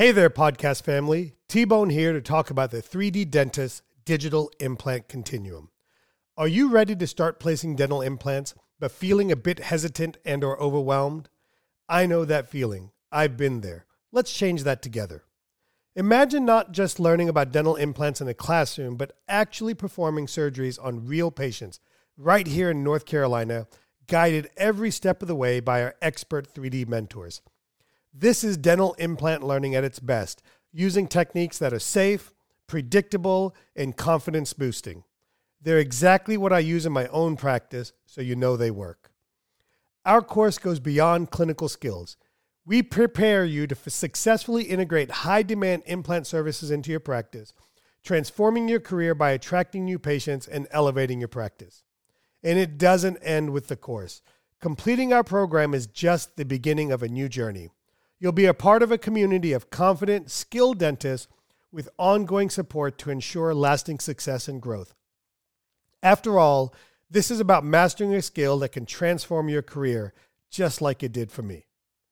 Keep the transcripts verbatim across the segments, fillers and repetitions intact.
Hey there, podcast family. T-Bone here to talk about the three D Dentist Digital Implant Continuum. Are you ready to start placing dental implants, but feeling a bit hesitant and or overwhelmed? I know that feeling. I've been there. Let's change that together. Imagine not just learning about dental implants in a classroom, but actually performing surgeries on real patients right here in North Carolina, guided every step of the way by our expert three D mentors. This is dental implant learning at its best, using techniques that are safe, predictable, and confidence boosting. They're exactly what I use in my own practice, so you know they work. Our course goes beyond clinical skills. We prepare you to successfully integrate high-demand implant services into your practice, transforming your career by attracting new patients and elevating your practice. And it doesn't end with the course. Completing our program is just the beginning of a new journey. You'll be a part of a community of confident, skilled dentists with ongoing support to ensure lasting success and growth. After all, this is about mastering a skill that can transform your career, just like it did for me.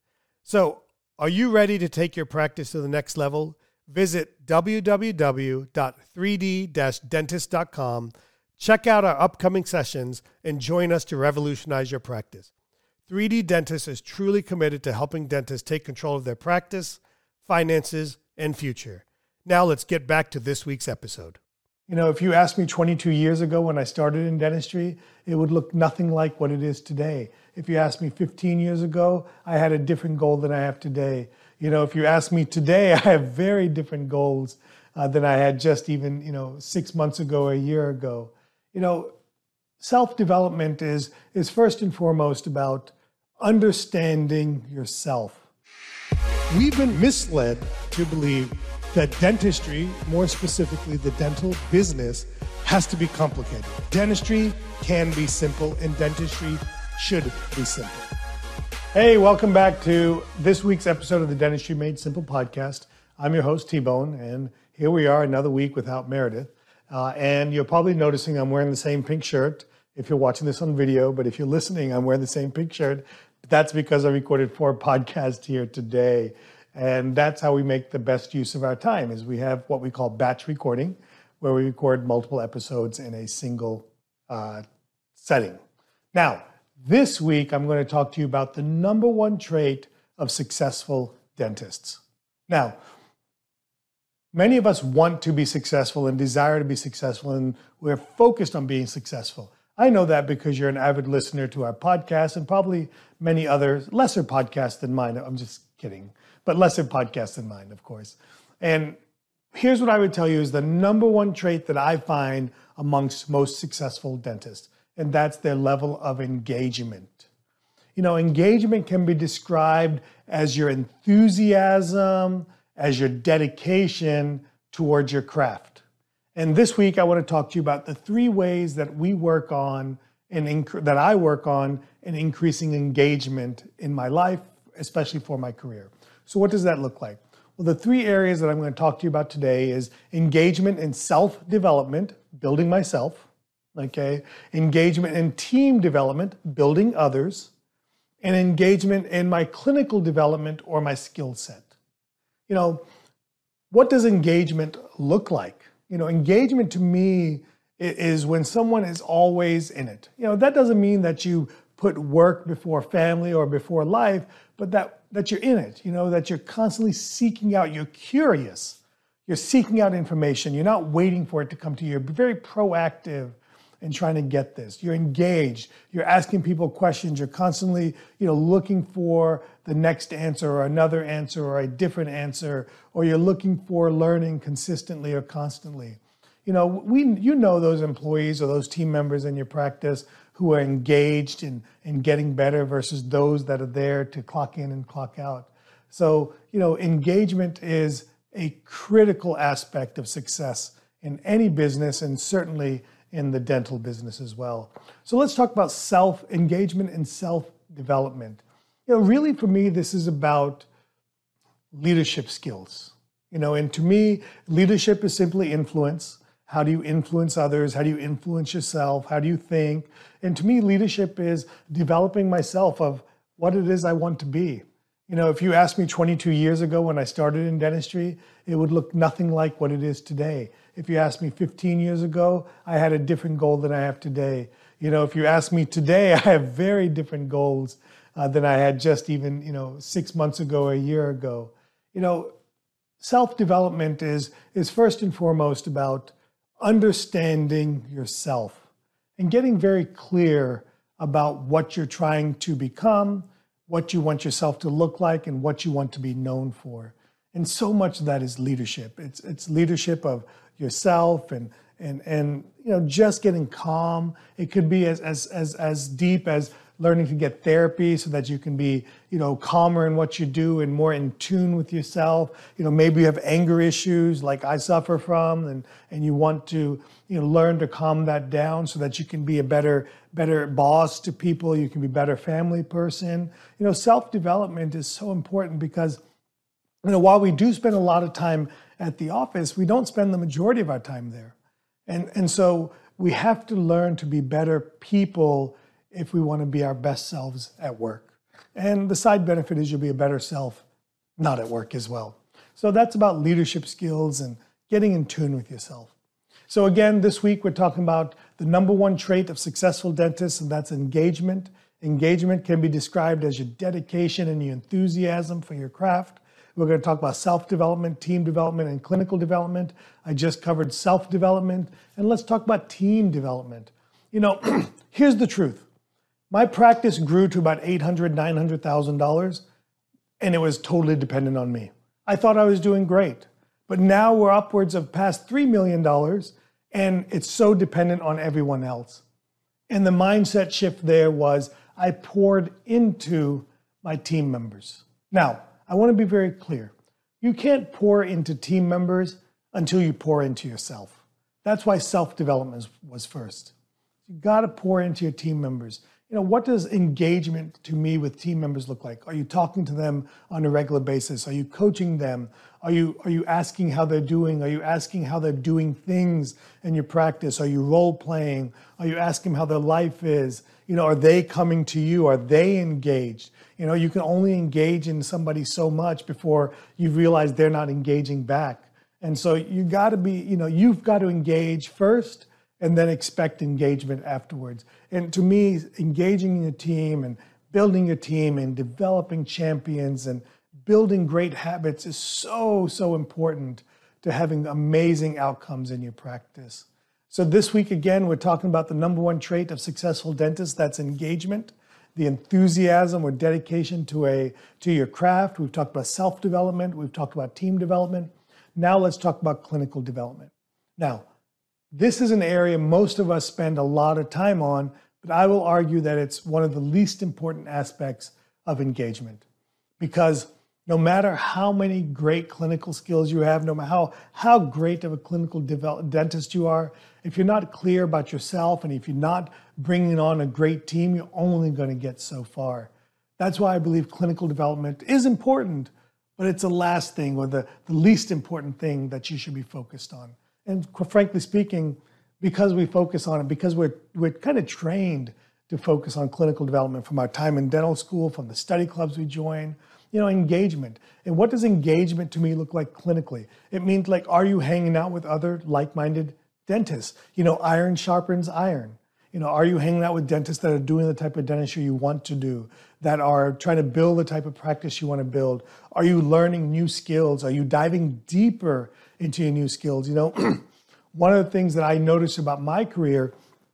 So, are you ready to take your practice to the next level? Visit w w w dot three d dash dentist dot com, check out our upcoming sessions, and join us to revolutionize your practice. three D Dentist is truly committed to helping dentists take control of their practice, finances, and future. Now let's get back to this week's episode. You know, if you asked me twenty-two years ago when I started in dentistry, it would look nothing like what it is today. If you asked me fifteen years ago, I had a different goal than I have today. You know, if you ask me today, I have very different goals uh, than I had just even, you know, six months ago, or a year ago. You know, self-development is, is first and foremost about understanding yourself. We've been misled to believe that dentistry, more specifically the dental business, has to be complicated. Dentistry can be simple, and dentistry should be simple. Hey, welcome back to this week's episode of the Dentistry Made Simple podcast. I'm your host, T-Bone, and here we are, another week without Meredith. Uh, and you're probably noticing I'm wearing the same pink shirt if you're watching this on video, but if you're listening, I'm wearing the same pink shirt. That's because I recorded four podcasts here today. And that's how we make the best use of our time, is we have what we call batch recording, where we record multiple episodes in a single uh, setting. Now, this week, I'm going to talk to you about the number one trait of successful dentists. Now, many of us want to be successful and desire to be successful, and we're focused on being successful. I know that because you're an avid listener to our podcast and probably many other lesser podcasts than mine. I'm just kidding, but lesser podcasts than mine, of course. And here's what I would tell you is the number one trait that I find amongst most successful dentists, and that's their level of engagement. You know, engagement can be described as your enthusiasm, as your dedication towards your craft. And this week, I want to talk to you about the three ways that we work on and inc- that I work on in increasing engagement in my life, especially for my career. So what does that look like? Well, the three areas that I'm going to talk to you about today is engagement in self-development, building myself, okay? Engagement in team development, building others, and engagement in my clinical development or my skill set. You know, what does engagement look like? You know, engagement to me is when someone is always in it. You know, that doesn't mean that you put work before family or before life, but that, that you're in it, you know, that you're constantly seeking out, you're curious, you're seeking out information, you're not waiting for it to come to you, you're very proactive in trying to get this. You're engaged, you're asking people questions, you're constantly, you know, looking for the next answer or another answer or a different answer, or you're looking for learning consistently or constantly. You know, we, you know those employees or those team members in your practice who are engaged in, in getting better versus those that are there to clock in and clock out. So, you know, engagement is a critical aspect of success in any business, and certainly in the dental business as well. So let's talk about self-engagement and self-development. You know, really for me, this is about leadership skills. You know, and to me, leadership is simply influence. How do you influence others? How do you influence yourself? How do you think? And to me, leadership is developing myself of what it is I want to be. You know, if you asked me twenty-two years ago when I started in dentistry, it would look nothing like what it is today. If you asked me fifteen years ago, I had a different goal than I have today. You know, if you ask me today, I have very different goals uh, than I had just even, you know, six months ago, or a year ago. You know, self-development is, is first and foremost about understanding yourself and getting very clear about what you're trying to become, what you want yourself to look like, and what you want to be known for. And so much of that is leadership. It's, it's leadership of yourself and, and, and you know, just getting calm. It could be as, as, as, as deep as learning to get therapy so that you can be, you know, calmer in what you do and more in tune with yourself. You know, maybe you have anger issues like I suffer from, and, and you want to, you know, learn to calm that down so that you can be a better, better boss to people. You can be a better family person. You know, self-development is so important because, you know, while we do spend a lot of time at the office, we don't spend the majority of our time there. And, and so we have to learn to be better people if we want to be our best selves at work. And the side benefit is you'll be a better self not at work as well. So that's about leadership skills and getting in tune with yourself. So again, this week we're talking about the number one trait of successful dentists, and that's engagement. Engagement can be described as your dedication and your enthusiasm for your craft. We're going to talk about self-development, team development, and clinical development. I just covered self-development, and let's talk about team development. You know, here's the truth. My practice grew to about eight hundred thousand dollars, nine hundred thousand dollars, and it was totally dependent on me. I thought I was doing great, but now we're upwards of past three million dollars, and it's so dependent on everyone else. And the mindset shift there was I poured into my team members. Now, I want to be very clear. You can't pour into team members until you pour into yourself. That's why self-development was first. You got to pour into your team members. You know, what does engagement to me with team members look like? Are you talking to them on a regular basis? Are you coaching them? Are you, are you asking how they're doing? Are you asking how they're doing things in your practice? Are you role playing? Are you asking how their life is? You know, are they coming to you? Are they engaged? You know, you can only engage in somebody so much before you realize they're not engaging back. And so you got to be, you know, you've got to engage first and then expect engagement afterwards. And to me, engaging in your team and building your team and developing champions and building great habits is so, so important to having amazing outcomes in your practice. So this week, again, we're talking about the number one trait of successful dentists. That's engagement, the enthusiasm or dedication to, a, to your craft. We've talked about self-development. We've talked about team development. Now let's talk about clinical development. Now, this is an area most of us spend a lot of time on, but I will argue that it's one of the least important aspects of engagement. Because no matter how many great clinical skills you have, no matter how, how great of a clinical develop, dentist you are, if you're not clear about yourself and if you're not bringing on a great team, you're only going to get so far. That's why I believe clinical development is important, but it's the last thing or the, the least important thing that you should be focused on. And frankly speaking, because we focus on it, because we're, we're kind of trained to focus on clinical development from our time in dental school, from the study clubs we join, you know, engagement. And what does engagement to me look like clinically? It means like, are you hanging out with other like-minded dentists? You know, iron sharpens iron. You know, are you hanging out with dentists that are doing the type of dentistry you want to do, that are trying to build the type of practice you want to build? Are you learning new skills? Are you diving deeper into your new skills? You know, one of the things that I noticed about my career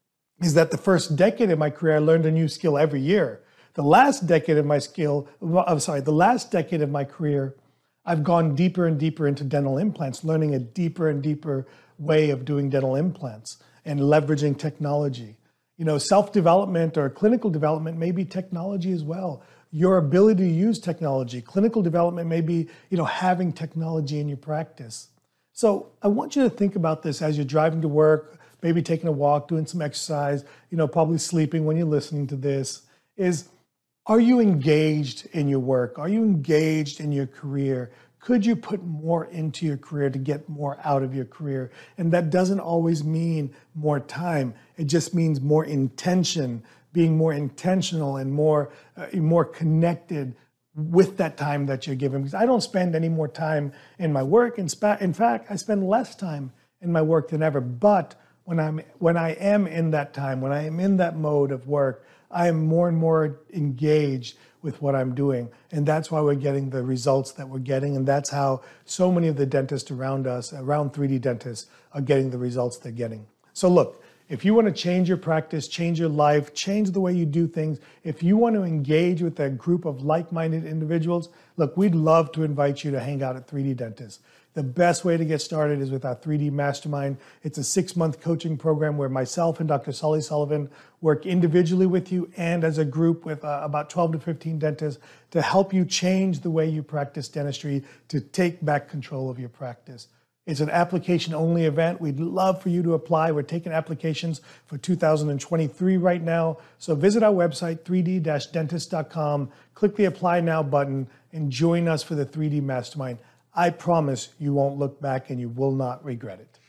is that the first decade of my career, I learned a new skill every year. The last decade of my skill, I'm sorry, the last decade of my career, I've gone deeper and deeper into dental implants, learning a deeper and deeper way of doing dental implants and leveraging technology. You know, self-development or clinical development may be technology as well. Your ability to use technology. Clinical development may be, you know, having technology in your practice. So I want you to think about this as you're driving to work, maybe taking a walk, doing some exercise, you know, probably sleeping when you're listening to this, is are you engaged in your work? Are you engaged in your career? Could you put more into your career to get more out of your career? And that doesn't always mean more time. It just means more intention, being more intentional and more, uh, more connected with that time that you're given, because I don't spend any more time in my work. In, spa- in fact, I spend less time in my work than ever. But when I'm when I am in that time, when I am in that mode of work, I am more and more engaged with what I'm doing. And that's why we're getting the results that we're getting. And that's how so many of the dentists around us, around three D dentists, are getting the results they're getting. So look, if you want to change your practice, change your life, change the way you do things, if you want to engage with a group of like-minded individuals, look, we'd love to invite you to hang out at three D Dentist. The best way to get started is with our three D Mastermind. It's a six-month coaching program where myself and Doctor Sully Sullivan work individually with you and as a group with uh, about twelve to fifteen dentists to help you change the way you practice dentistry, to take back control of your practice. It's an application-only event. We'd love for you to apply. We're taking applications for two thousand twenty-three right now. So visit our website, three d dash dentist dot com, click the Apply Now button, and join us for the three D Mastermind. I promise you won't look back and you will not regret it.